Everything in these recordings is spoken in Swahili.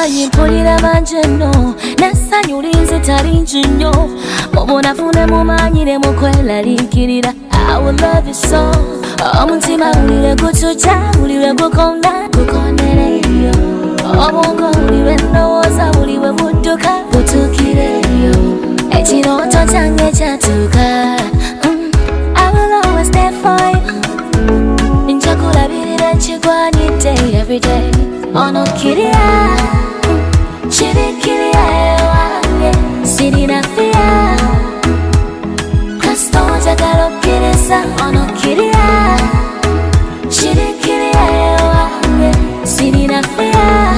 yimpulira manjeno nasanyulinze talinjinyo mubunafune mumanyire mukwelarikirira I will love you so omutima ulire gucuca ulire gukonda gukondereyo obwongo ulire ndowooza uliwe budduka butuukireyo ekirooto kyange kyatuuka I will always stay for you njakulabirira ekigwanidde everyday onokirira kirikirira ewange sirina fiya kasito njagala okkiriza onokirira kirikirira ewange sirina fiya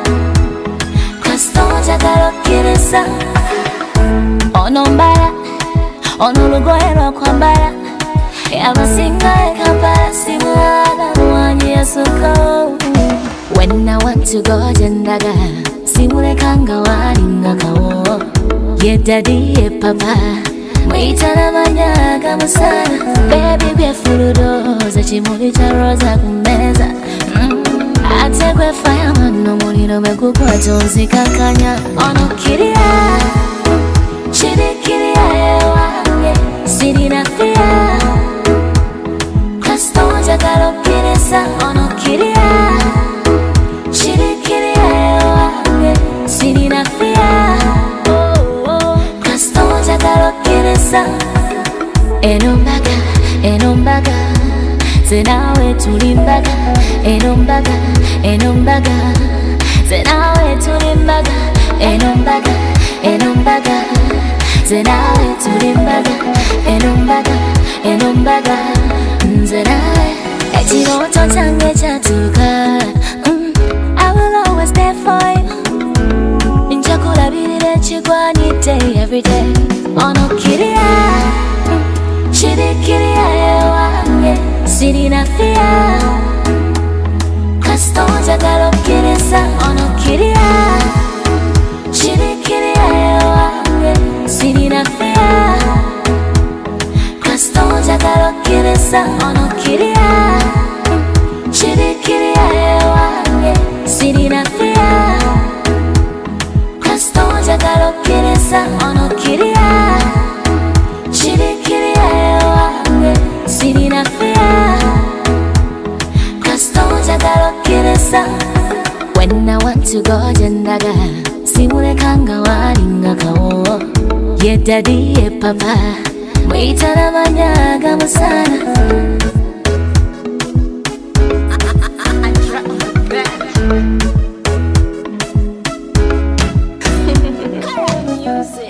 kasito njagala okkiriza ono mbala ono olugoye lwokwambala abasinga ekampala simuwala wanyi yasuko when I want to go jendaga simulekanga walinga kawo ye daddy ye papa mwitana manyaga musana baby byefuludoza kimuli kya roza kumeza ate gwe fireman n'omuliro bwegukwata onzikakanya onokirira kirikirira ewange sirina fiya kasito njagala okkiriza onokirira kirikirira ewange sirina fiya kasito njagala okkiriza eno mbaga ze naawe tuli mbaga eno mbaga ze naawe tuli mbaga eno mbaga ze naawe tuli mbaga eno mbaga nze naawe ekirooto kyange kyatuuka I will always stay for you njakulabirira ekigwanidde everyday onokirira kirikirira ewange sirina fiya kasito njagala okkiriza onokirira kirikirira ewange sirina fiya kasito njagala okkiriza onokirira kirikirira ewange sirina fiya kasito njagala okkiriza onokirira kirikirira ewange sirina fiya kasito njagala okkiriza when I want to go jendaga simulekanga walinga kawo ye daddy ye papa mwitana manyaga musana music.